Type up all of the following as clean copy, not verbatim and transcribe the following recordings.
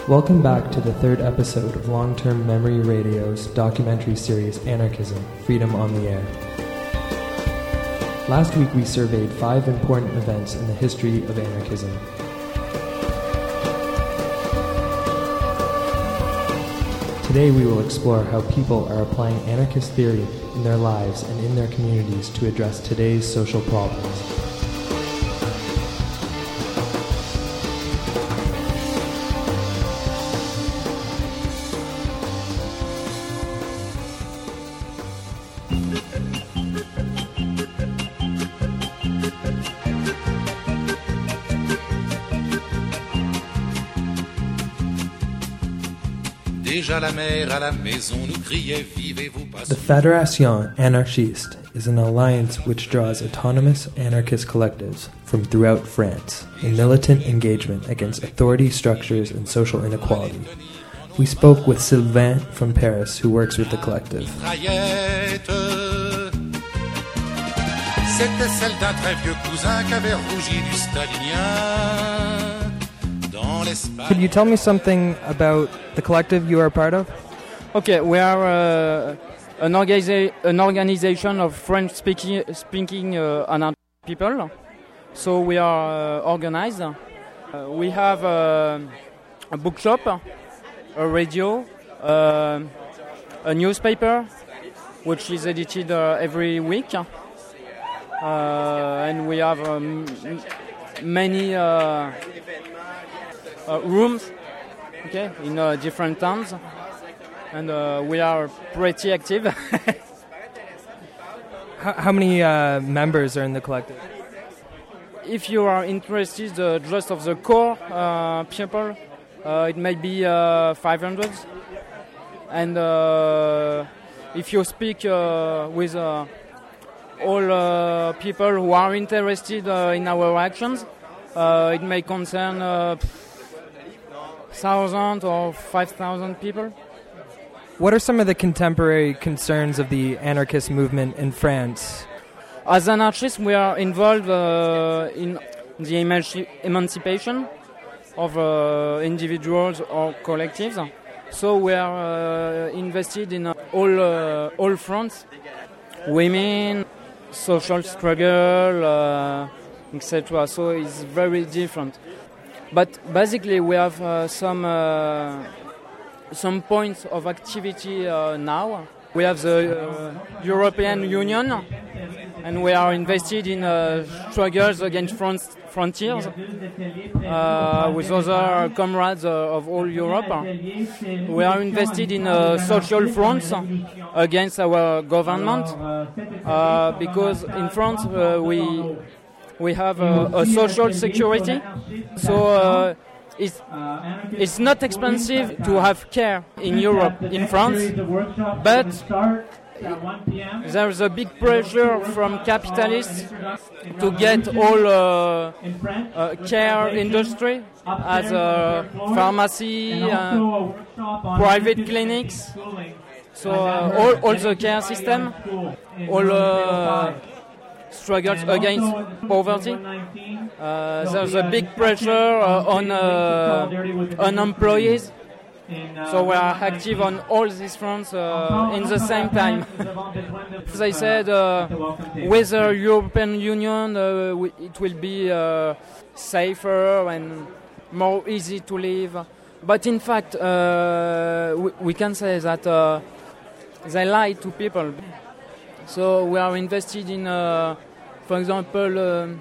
Welcome back to the third episode of Long-Term Memory Radio's documentary series Anarchism, Freedom on the Air. Last week we surveyed 5 important events in the history of anarchism. Today we will explore how people are applying anarchist theory in their lives and in their communities to address today's social problems. The Fédération Anarchiste is an alliance which draws autonomous anarchist collectives from throughout France in militant engagement against authority structures and social inequality. We spoke with Sylvain from Paris, who works with the collective. C'était celle d'un très vieux cousin qu'avait rougi du stalinien. Could you tell me something about the collective you are a part of? Okay, we are an organization of French-speaking anarchist people. So we are organized. We have a bookshop, a radio, a newspaper, which is edited every week. And we have many rooms, okay, in different towns, and we are pretty active. How many members are in the collective? If you are interested just of the core people, it may be 500. And if you speak with all people who are interested in our actions, it may concern 1,000 or 5,000 people. What are some of the contemporary concerns of the anarchist movement in France? As anarchists, we are involved in the emancipation of individuals or collectives. So we are invested in all fronts: women, social struggle, etc. So it's very different. But basically, we have some points of activity now. We have the European Union, and we are invested in struggles against frontiers with other comrades of all Europe. We are invested in social fronts against our government because in France we have a social security, so it's not expensive to have care in Europe, in France, but there's a big pressure from capitalists to get all care industry as pharmacy, private clinics, so all the care system, all struggles against poverty. There's a big pressure on employees. So we are active on all these fronts in the same time. As I said, with the European Union, it will be safer and more easy to live. But in fact, we can say that they lie to people. So we are invested in, for example,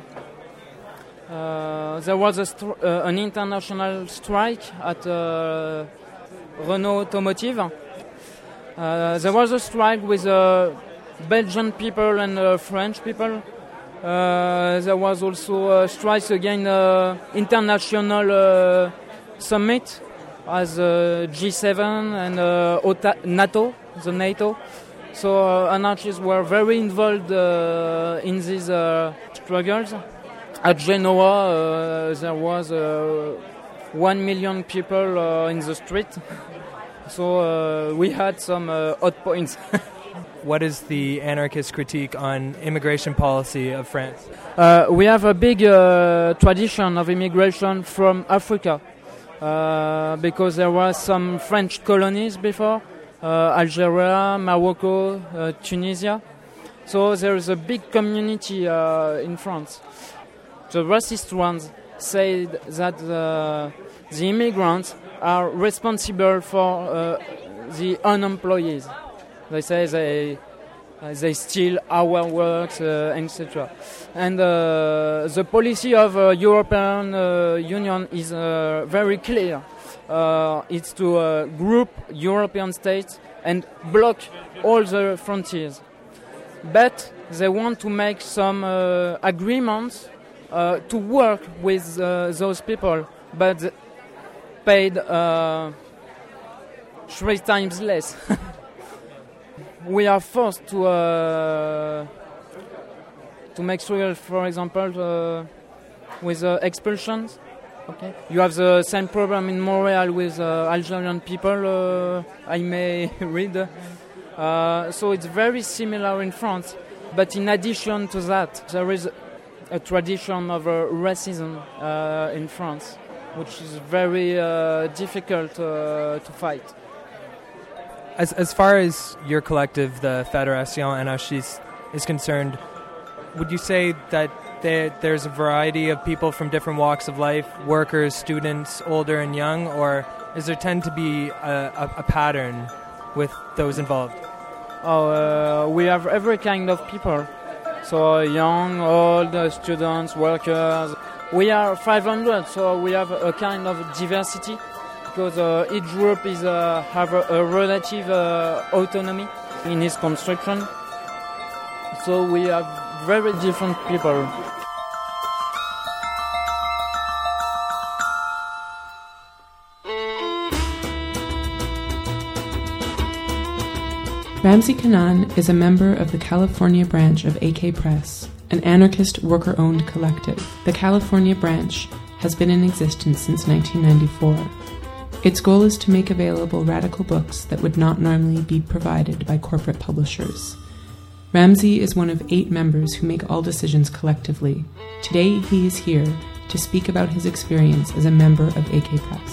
there was an international strike at Renault Automotive. There was a strike with Belgian people and French people. There was also strikes against international summit as G7 and NATO, the NATO. So anarchists were very involved in these struggles. At Genoa, there was 1 million people in the street. So we had some hot points. What is the anarchist critique on immigration policy of France? We have a big tradition of immigration from Africa. because there were some French colonies before, Algeria, Morocco, Tunisia. So there is a big community in France. The racist ones say that the immigrants are responsible for the unemployed. They say they steal our works, etc. And the policy of European Union is very clear. It's to group European states and block all the frontiers. But they want to make some agreements to work with those people, but paid 3 times less. We are forced to make sure, for example, with expulsions. Okay. You have the same problem in Montreal with Algerian people, I may read. So it's very similar in France. But in addition to that, there is a tradition of racism in France, which is very difficult to fight. As far as your collective, the Fédération Anarchiste, is concerned, would you say that there's a variety of people from different walks of life, workers, students, older and young, or is there tend to be a pattern with those involved? We have every kind of people. So young, old, students, workers. We are 500, so we have a kind of diversity because each group is have a relative autonomy in its construction. So we have very different people. Ramzy Kanaan is a member of the California branch of AK Press, an anarchist worker-owned collective. The California branch has been in existence since 1994. Its goal is to make available radical books that would not normally be provided by corporate publishers. Ramzy is one of 8 members who make all decisions collectively. Today he is here to speak about his experience as a member of AK Press.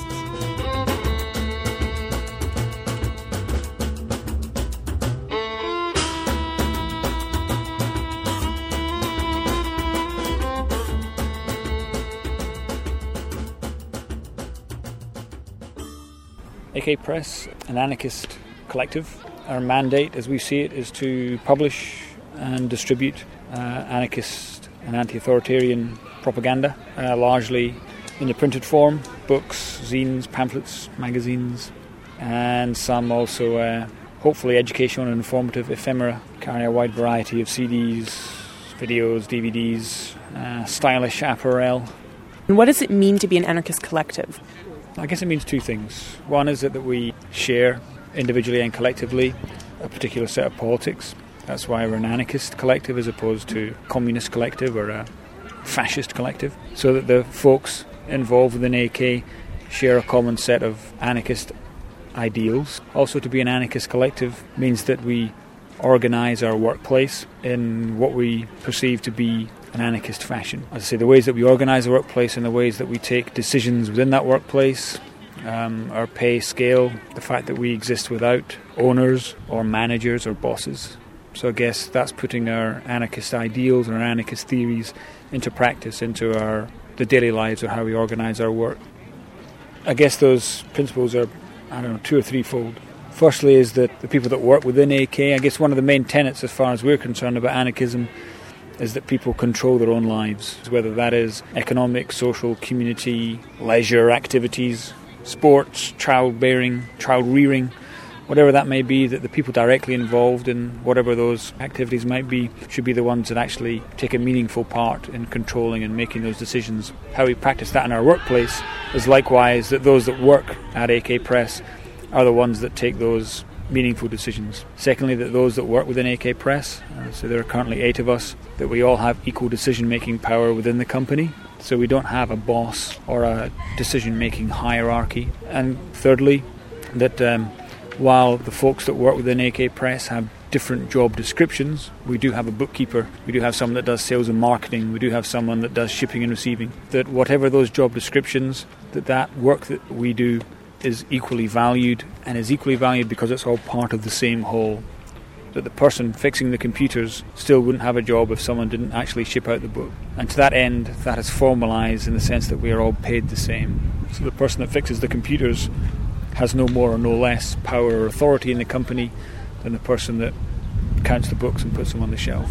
AK Press, an anarchist collective. Our mandate, as we see it, is to publish and distribute anarchist and anti-authoritarian propaganda, largely in the printed form, books, zines, pamphlets, magazines, and some also hopefully educational and informative ephemera, carry a wide variety of CDs, videos, DVDs, stylish apparel. And what does it mean to be an anarchist collective? I guess it means 2 things. One is that we share individually and collectively a particular set of politics. That's why we're an anarchist collective as opposed to a communist collective or a fascist collective. So that the folks involved within AK share a common set of anarchist ideals. Also, to be an anarchist collective means that we organise our workplace in what we perceive to be an anarchist fashion. As I say, the ways that we organise the workplace and the ways that we take decisions within that workplace, our pay scale, the fact that we exist without owners or managers or bosses. So I guess that's putting our anarchist ideals and our anarchist theories into practice, into the daily lives of how we organise our work. I guess those principles are, 2 or 3-fold. Firstly is that the people that work within AK, I guess one of the main tenets as far as we're concerned about anarchism is that people control their own lives, whether that is economic, social, community, leisure activities, sports, childbearing, child rearing, whatever that may be, that the people directly involved in whatever those activities might be should be the ones that actually take a meaningful part in controlling and making those decisions. How we practice that in our workplace is likewise that those that work at AK Press are the ones that take those meaningful decisions. Secondly, that those that work within AK Press, so there are currently 8 of us, that we all have equal decision-making power within the company. So we don't have a boss or a decision-making hierarchy. And thirdly, that while the folks that work within AK Press have different job descriptions. We do have a bookkeeper, we do have someone that does sales and marketing, we do have someone that does shipping and receiving. That whatever those job descriptions, that work that we do is equally valued, and is equally valued because it's all part of the same whole. That the person fixing the computers still wouldn't have a job if someone didn't actually ship out the book. And to that end, that is formalised in the sense that we are all paid the same. So the person that fixes the computers has no more or no less power or authority in the company than the person that counts the books and puts them on the shelf.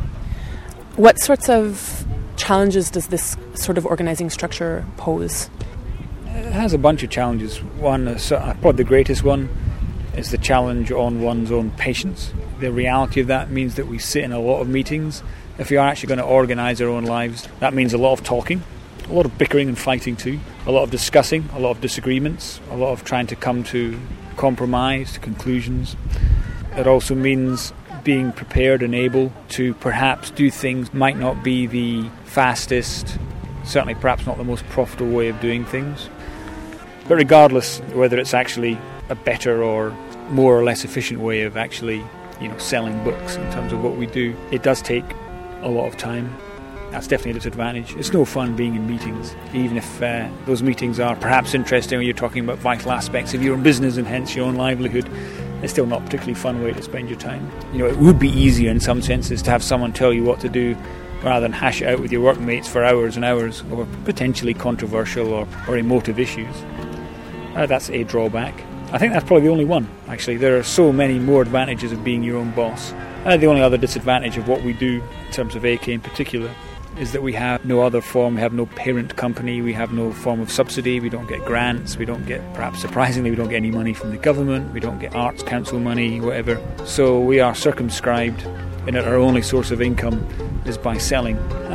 What sorts of challenges does this sort of organising structure pose? It has a bunch of challenges. One, probably the greatest one, is the challenge on one's own patience. The reality of that means that we sit in a lot of meetings. If we are actually going to organise our own lives, that means a lot of talking, a lot of bickering and fighting too, a lot of discussing, a lot of disagreements, a lot of trying to come to compromise, to conclusions. It also means being prepared and able to perhaps do things might not be the fastest, certainly perhaps not the most profitable way of doing things. But regardless whether it's actually a better or more or less efficient way of actually, selling books in terms of what we do, it does take a lot of time. That's definitely a disadvantage. It's no fun being in meetings, even if those meetings are perhaps interesting when you're talking about vital aspects of your own business and hence your own livelihood. It's still not a particularly fun way to spend your time. It would be easier in some senses to have someone tell you what to do rather than hash it out with your workmates for hours and hours over potentially controversial or emotive issues. That's a drawback. I think that's probably the only one, actually. There are so many more advantages of being your own boss. The only other disadvantage of what we do, in terms of AK in particular, is that we have no other form. We have no parent company. We have no form of subsidy. We don't get grants. We don't get, perhaps surprisingly, we don't get any money from the government. We don't get Arts Council money, whatever. So we are circumscribed, and our only source of income is by selling.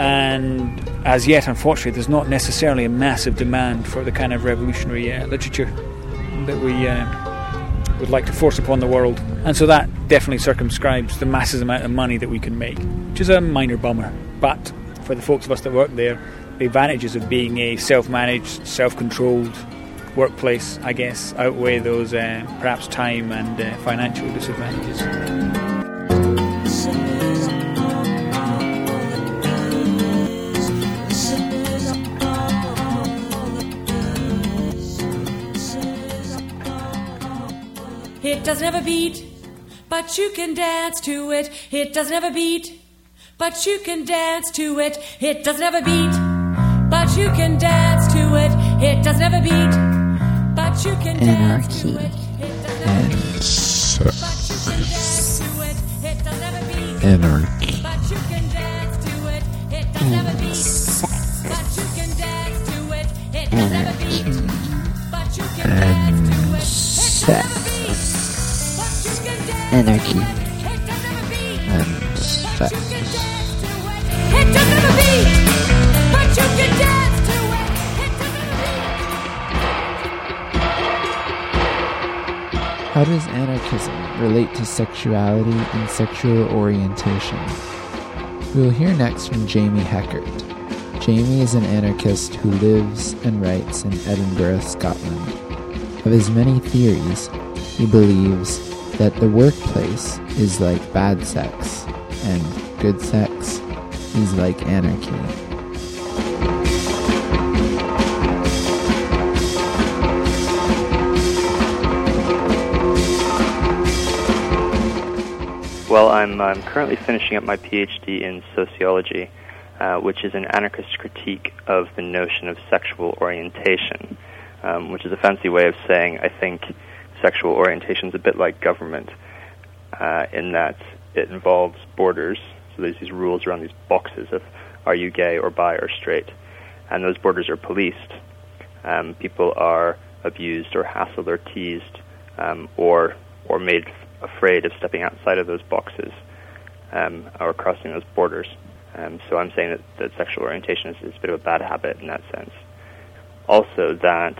And as yet, unfortunately, there's not necessarily a massive demand for the kind of revolutionary literature that we would like to force upon the world. And so that definitely circumscribes the massive amount of money that we can make, which is a minor bummer. But for the folks of us that work there, the advantages of being a self-managed, self-controlled workplace, I guess, outweigh those perhaps time and financial disadvantages. It doesn't have a beat, but you can dance to it. It doesn't have a beat, but you can dance to it. It doesn't have a beat, but you can dance to it. It doesn't have a beat, but you can dance to it. And anarchy but you can dance to it. It doesn't have a beat, but you can dance to it. It doesn't have a beat, but you can dance to it. sex. Anarchy and sex. It doesn't have a beat, but you can dance to it. How does anarchism relate to sexuality and sexual orientation? We will hear next from Jamie Heckert. Jamie is an anarchist who lives and writes in Edinburgh, Scotland. Of his many theories, he believes that the workplace is like bad sex, and good sex is like anarchy. Well, I'm currently finishing up my PhD in sociology, which is an anarchist critique of the notion of sexual orientation, which is a fancy way of saying I think sexual orientation is a bit like government, in that it involves borders. So there's these rules around these boxes of are you gay or bi or straight, and those borders are policed. People are abused or hassled or teased, or made afraid of stepping outside of those boxes or crossing those borders. So I'm saying that sexual orientation is a bit of a bad habit in that sense. Also that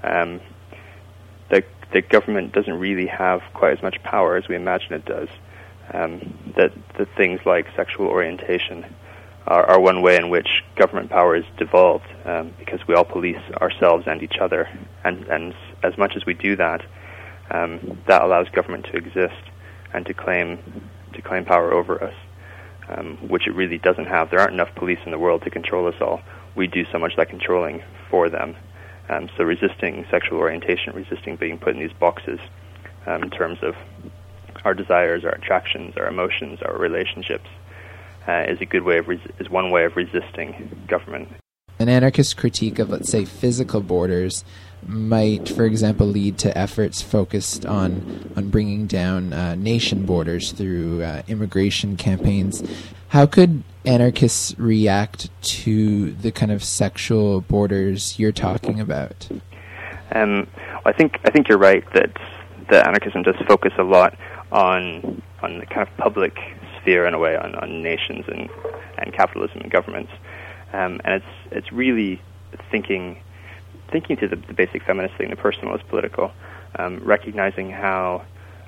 the government doesn't really have quite as much power as we imagine it does. That things like sexual orientation are one way in which government power is devolved, because we all police ourselves and each other. And as much as we do that, that allows government to exist. and to claim power over us, which it really doesn't have. There aren't enough police in the world to control us all. We do so much of that controlling for them. So resisting sexual orientation, resisting being put in these boxes in terms of our desires, our attractions, our emotions, our relationships, is one way of resisting government. An anarchist critique of, let's say, physical borders might, for example, lead to efforts focused on bringing down nation borders through immigration campaigns. How could anarchists react to the kind of sexual borders you're talking about? I think you're right that anarchism does focus a lot on the kind of public sphere, in a way, on nations and capitalism and governments. And it's really thinking to the basic feminist thing, the personal is political, recognizing how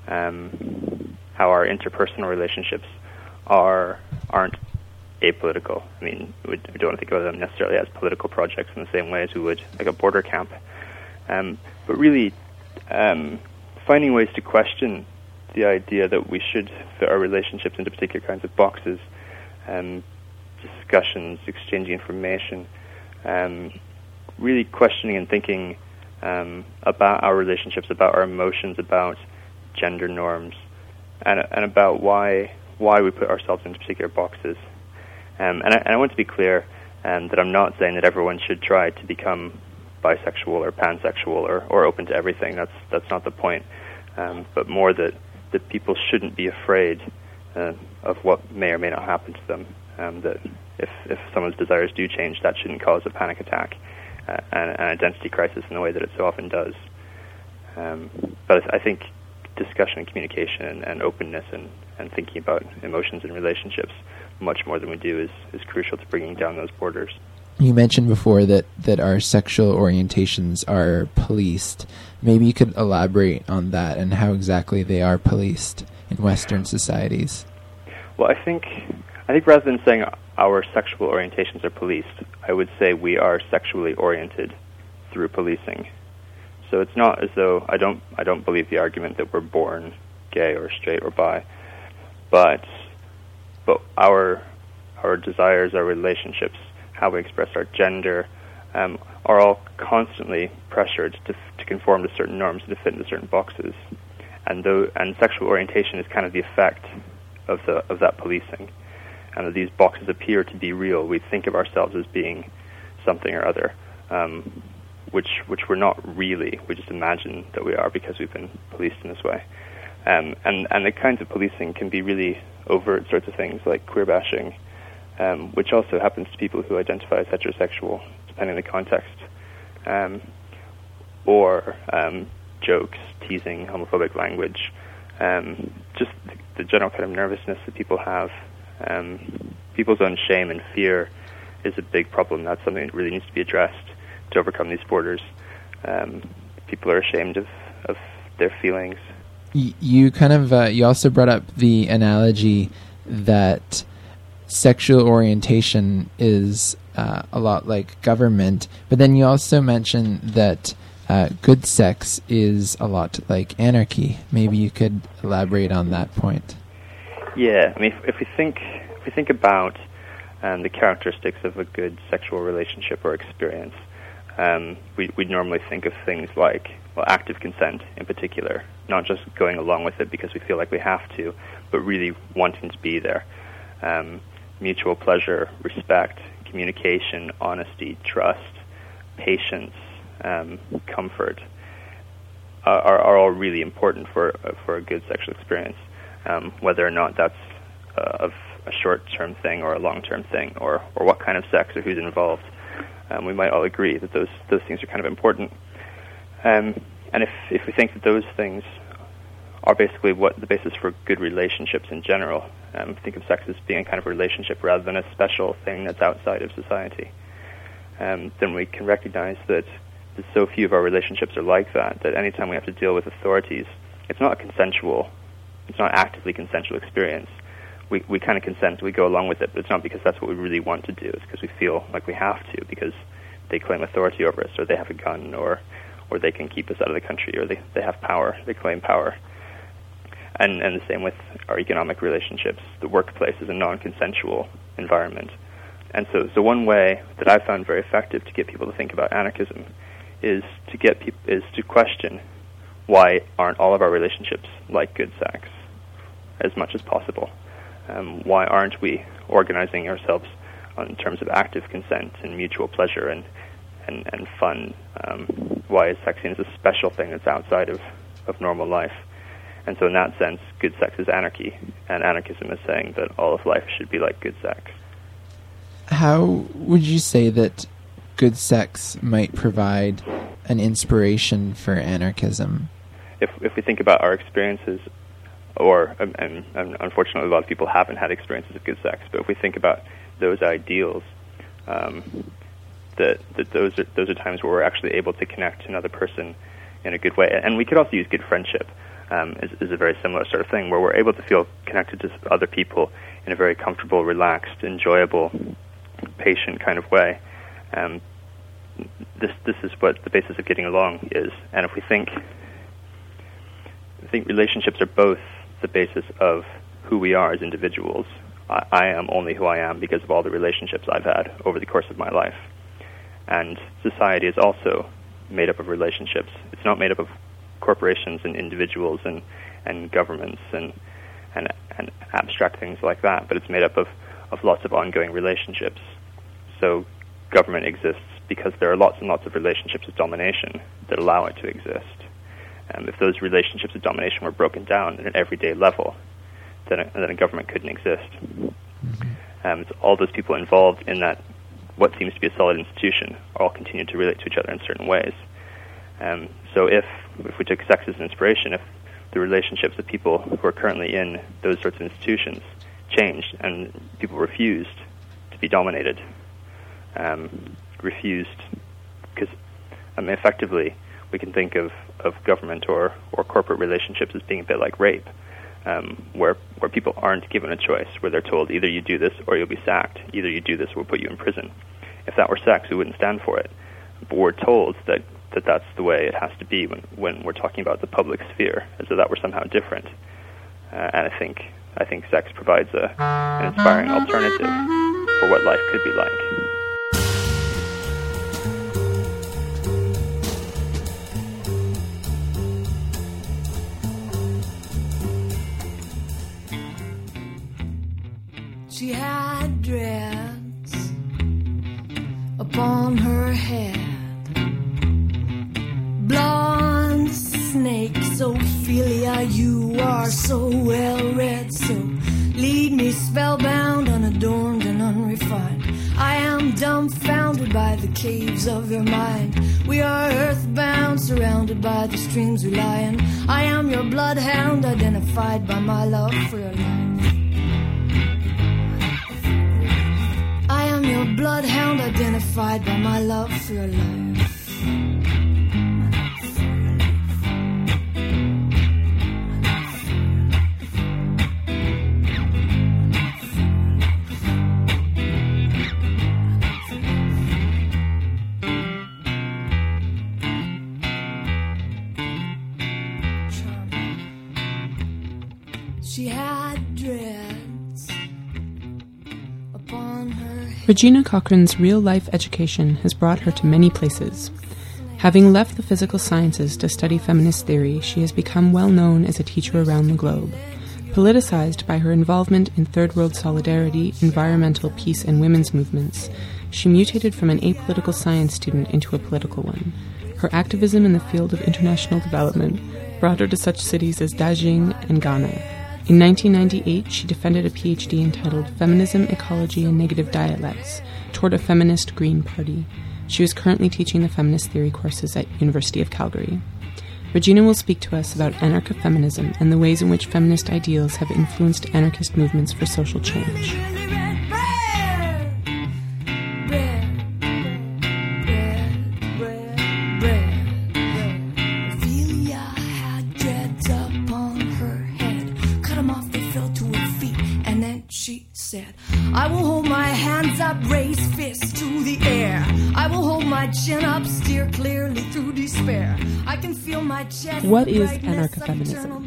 our interpersonal relationships aren't apolitical. I mean, we don't want to think of them necessarily as political projects in the same way as we would like a border camp, but really finding ways to question the idea that we should fit our relationships into particular kinds of boxes, discussions, exchanging information, really questioning and thinking about our relationships, about our emotions, about gender norms, and about why we put ourselves into particular boxes. And I want to be clear that I'm not saying that everyone should try to become bisexual or pansexual or open to everything. That's not the point. But more that people shouldn't be afraid of what may or may not happen to them. That if someone's desires do change, that shouldn't cause a panic attack, an identity crisis in the way that it so often does. But I think discussion and communication and openness and thinking about emotions and relationships much more than we do is crucial to bringing down those borders. You mentioned before that our sexual orientations are policed. Maybe you could elaborate on that and how exactly they are policed in Western societies. Well, I think rather than saying our sexual orientations are policed, I would say we are sexually oriented through policing. So it's not as though I don't believe the argument that we're born gay or straight or bi, but our desires, our relationships, how we express our gender, are all constantly pressured to conform to certain norms, to fit into certain boxes, and sexual orientation is kind of the effect of that policing, and that these boxes appear to be real. We think of ourselves as being something or other, which we're not really. We just imagine that we are because we've been policed in this way, and the kinds of policing can be really overt sorts of things like queer bashing, which also happens to people who identify as heterosexual, depending on the context, or jokes, teasing, homophobic language, just the general kind of nervousness that people have. People's own shame and fear is a big problem. That's something that really needs to be addressed to overcome these borders. People are ashamed of their feelings. You kind of you also brought up the analogy that sexual orientation is a lot like government, but then you also mentioned that good sex is a lot like anarchy. Maybe you could elaborate on that point. Yeah, I mean, if we think about the characteristics of a good sexual relationship or experience, we normally think of things like, well, active consent in particular, not just going along with it because we feel like we have to, but really wanting to be there. Mutual pleasure, respect, communication, honesty, trust, patience, comfort are all really important for a good sexual experience. Whether or not that's of a short-term thing or a long-term thing, or what kind of sex or who's involved, we might all agree that those things are kind of important. And if we think that those things are basically what the basis for good relationships in general, think of sex as being a kind of relationship rather than a special thing that's outside of society, then we can recognize that so few of our relationships are like that anytime we have to deal with authorities, it's not actively consensual experience. We kind of consent, we go along with it, but it's not because that's what we really want to do. It's because we feel like we have to, because they claim authority over us, or they have a gun, or they can keep us out of the country, or they have power, they claim power. And the same with our economic relationships. The workplace is a non-consensual environment. And so one way that I found very effective to get people to think about anarchism is to question why aren't all of our relationships like good sex as much as possible. Why aren't we organizing ourselves in terms of active consent and mutual pleasure and fun? Why is sex seen as a special thing that's outside of normal life? And so in that sense, good sex is anarchy, and anarchism is saying that all of life should be like good sex. How would you say that good sex might provide an inspiration for anarchism? If we think about our experiences, and unfortunately a lot of people haven't had experiences of good sex, but if we think about those ideals, that those are times where we're actually able to connect to another person in a good way. And we could also use good friendship is a very similar sort of thing, where we're able to feel connected to other people in a very comfortable, relaxed, enjoyable, patient kind of way. This is what the basis of getting along is. And if we think relationships are both the basis of who we are as individuals. I am only who I am because of all the relationships I've had over the course of my life. And society is also made up of relationships. It's not made up of corporations and individuals and governments and abstract things like that, but it's made up of lots of ongoing relationships. So government exists because there are lots and lots of relationships of domination that allow it to exist. If those relationships of domination were broken down at an everyday level, then a government couldn't exist. Mm-hmm. So all those people involved in that, what seems to be a solid institution, all continue to relate to each other in certain ways. So if we took sex as an inspiration, if the relationships of people who are currently in those sorts of institutions changed and people refused to be dominated, because effectively we can think of government or corporate relationships as being a bit like rape, where people aren't given a choice, where they're told either you do this or you'll be sacked, either you do this or we'll put you in prison. If that were sex, we wouldn't stand for it. But we're told that that's the way it has to be when we're talking about the public sphere, as though that were somehow different. And I think sex provides an inspiring alternative for what life could be like. She had dreads upon her head, blonde snakes, Ophelia, you are so well read, so lead me spellbound, unadorned and unrefined. I am dumbfounded by the caves of your mind. We are earthbound, surrounded by the streams we lie in. I am your bloodhound, identified by my love for your life. I am your bloodhound, identified by my love for your life. She had dreads upon her head. Regina Cochrane's real-life education has brought her to many places. Having left the physical sciences to study feminist theory, she has become well known as a teacher around the globe. Politicized by her involvement in Third World solidarity, environmental peace, and women's movements, she mutated from an apolitical science student into a political one. Her activism in the field of international development brought her to such cities as Beijing and Ghana. In 1998, she defended a PhD entitled Feminism, Ecology, and Negative Dialects toward a feminist Green Party. She is currently teaching the feminist theory courses at University of Calgary. Regina will speak to us about anarcho-feminism and the ways in which feminist ideals have influenced anarchist movements for social change. I will hold my hands up, raise fists to the air. I will hold my chin up, steer clearly through despair. I can feel my chest. What is anarcho-feminism?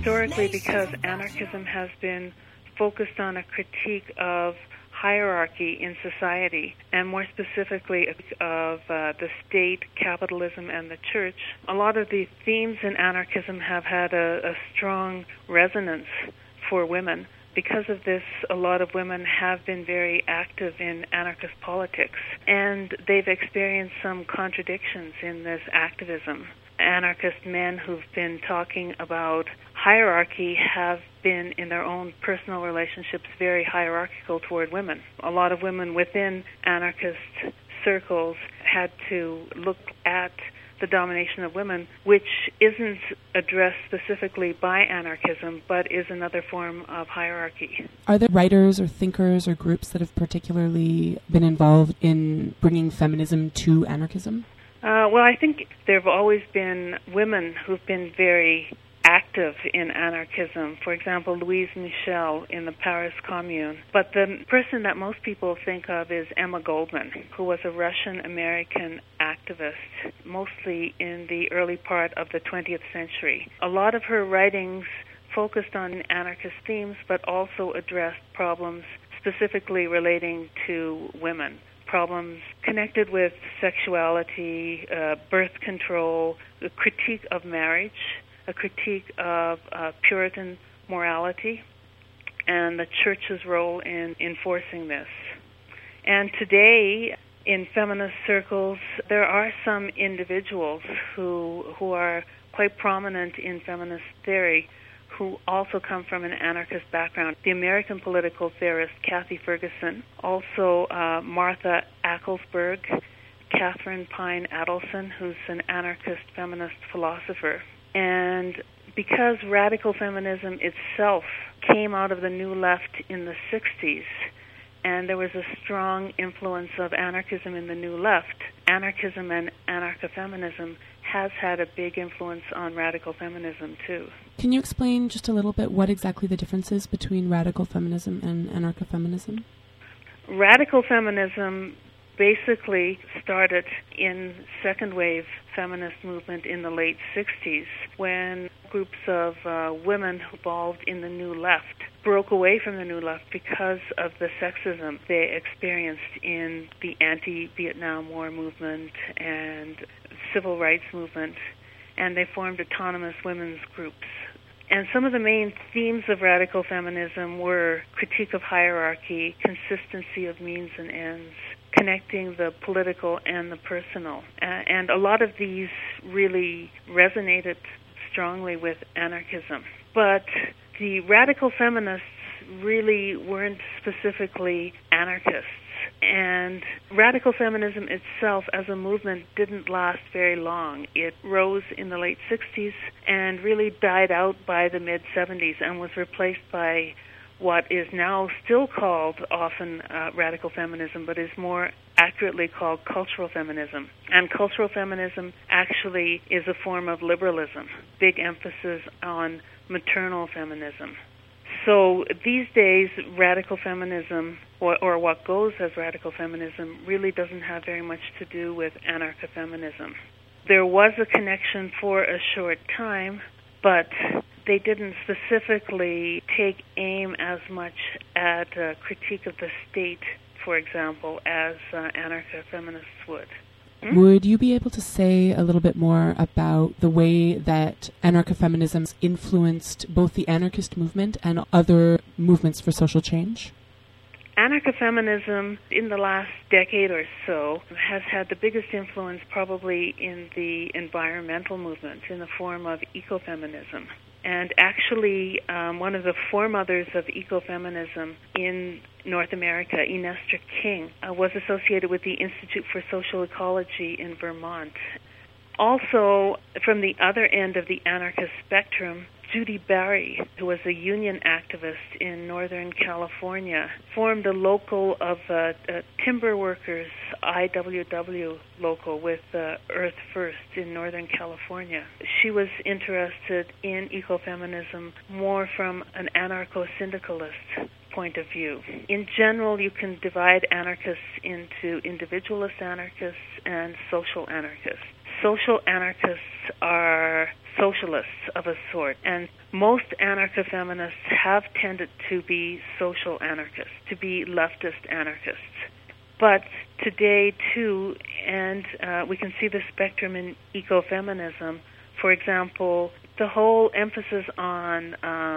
historically, because anarchism has been focused on a critique of hierarchy in society, and more specifically of the state, capitalism, and the church, a lot of the themes in anarchism have had a strong resonance for women. Because of this, a lot of women have been very active in anarchist politics, and they've experienced some contradictions in this activism. Anarchist men who've been talking about hierarchy have been, in their own personal relationships, very hierarchical toward women. A lot of women within anarchist circles had to look at the domination of women, which isn't addressed specifically by anarchism, but is another form of hierarchy. Are there writers or thinkers or groups that have particularly been involved in bringing feminism to anarchism? Well, I think there have always been women who've been very active in anarchism. For example, Louise Michel in the Paris Commune. But the person that most people think of is Emma Goldman, who was a Russian-American activist, mostly in the early part of the 20th century. A lot of her writings focused on anarchist themes, but also addressed problems specifically relating to women. Problems connected with sexuality, birth control, the critique of marriage, a critique of Puritan morality, and the church's role in enforcing this. And today, in feminist circles, there are some individuals who are quite prominent in feminist theory who also come from an anarchist background. The American political theorist Kathy Ferguson, also Martha Acklesberg, Catherine Pine Adelson, who's an anarchist feminist philosopher. And because radical feminism itself came out of the New Left in the 60s, and there was a strong influence of anarchism in the New Left, anarchism and anarcho-feminism has had a big influence on radical feminism too. Can you explain just a little bit what exactly the difference is between radical feminism and anarcho-feminism? Radical feminism basically started in second wave feminist movement in the late 60s, when groups of women involved in the New Left broke away from the New Left because of the sexism they experienced in the anti-Vietnam War movement and civil rights movement, and they formed autonomous women's groups. And some of the main themes of radical feminism were critique of hierarchy, consistency of means and ends, connecting the political and the personal. And a lot of these really resonated strongly with anarchism. But the radical feminists really weren't specifically anarchists. And radical feminism itself as a movement didn't last very long. It rose in the late 60s and really died out by the mid-70s and was replaced by what is now still called often radical feminism, but is more accurately called cultural feminism. And cultural feminism actually is a form of liberalism, big emphasis on maternal feminism. So these days, radical feminism, or what goes as radical feminism, really doesn't have very much to do with anarcho-feminism. There was a connection for a short time, but they didn't specifically take aim as much at a critique of the state, for example, as anarcho-feminists would. Would you be able to say a little bit more about the way that anarcho-feminism influenced both the anarchist movement and other movements for social change? Anarcho-feminism in the last decade or so has had the biggest influence probably in the environmental movement in the form of ecofeminism. And actually, one of the foremothers of ecofeminism in North America, Inesta King, was associated with the Institute for Social Ecology in Vermont. Also, from the other end of the anarchist spectrum, Judy Barry, who was a union activist in Northern California, formed a local of timber workers, IWW local, with Earth First in Northern California. She was interested in ecofeminism more from an anarcho-syndicalist point of view. In general, you can divide anarchists into individualist anarchists and social anarchists. social anarchists are socialists of a sort, and most anarcho-feminists have tended to be social anarchists, to be leftist anarchists. But today, too, and we can see the spectrum in ecofeminism, for example, the whole emphasis on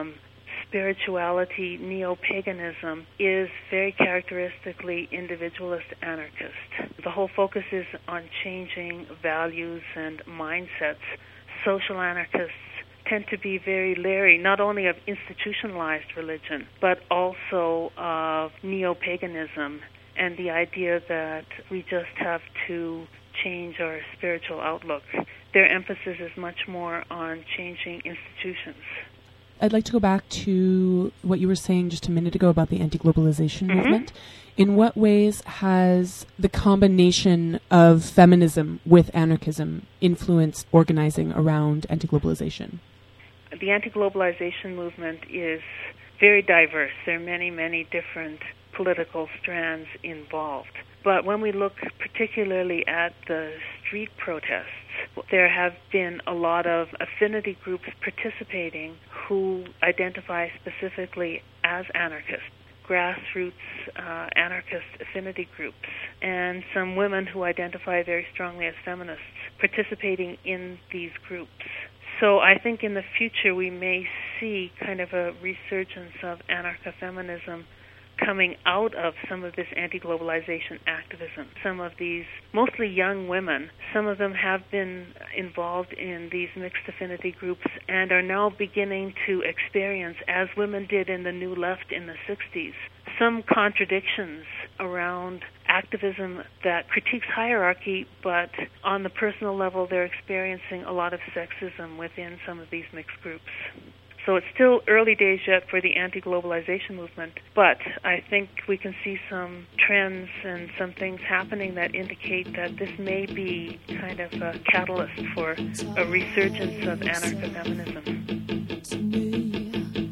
spirituality, neo-paganism, is very characteristically individualist anarchist. The whole focus is on changing values and mindsets. Social anarchists tend to be very leery, not only of institutionalized religion, but also of neo-paganism and the idea that we just have to change our spiritual outlook. Their emphasis is much more on changing institutions. I'd like to go back to what you were saying just a minute ago about the anti-globalization movement. In what ways has the combination of feminism with anarchism influenced organizing around anti-globalization? The anti-globalization movement is very diverse. There are many, many different political strands involved. But when we look particularly at the street protests, there have been a lot of affinity groups participating who identify specifically as anarchists, grassroots anarchist affinity groups, and some women who identify very strongly as feminists participating in these groups. So I think in the future we may see kind of a resurgence of anarcho-feminism coming out of some of this anti-globalization activism. Some of these, mostly young women, some of them have been involved in these mixed affinity groups and are now beginning to experience, as women did in the New Left in the 60s, some contradictions around activism that critiques hierarchy, but on the personal level they're experiencing a lot of sexism within some of these mixed groups. So it's still early days yet for the anti-globalization movement, but I think we can see some trends and some things happening that indicate that this may be kind of a catalyst for a resurgence of anarcho-feminism.